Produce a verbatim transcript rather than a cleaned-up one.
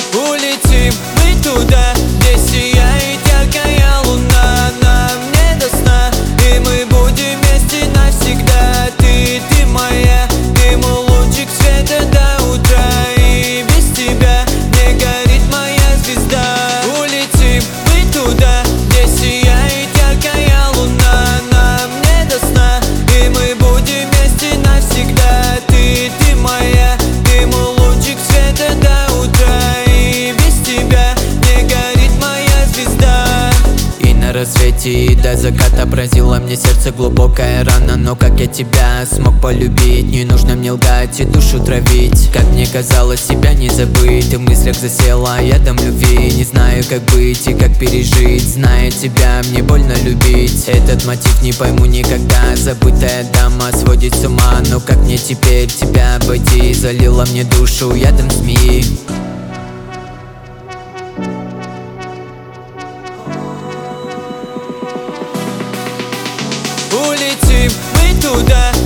Улетим мы туда, где сияет яркая луна. Нам не до сна, и мы будем вместе навсегда. Ты, ты моя, ты мой лучик света до утра. И без тебя не горит моя звезда. Улетим мы туда, где сияет яркая луна. Нам не до сна, и мы будем вместе навсегда. Ты, ты моя, ты мой лучик света до утра. И без тебя не горит моя звезда. И на рассвете и до заката поразила мне сердце глубокая рана. Но как я тебя смог полюбить? Не нужно мне лгать и душу травить. Как мне казалось, себя не забыть. Ты в мыслях засела ядом любви. Не знаю, как быть и как пережить. Зная тебя, мне больно любить. Этот мотив не пойму никогда. Забытая дама сводит с ума. Но как мне теперь тебя обойти? Залила мне душу ядом змеи. Улетим мы туда,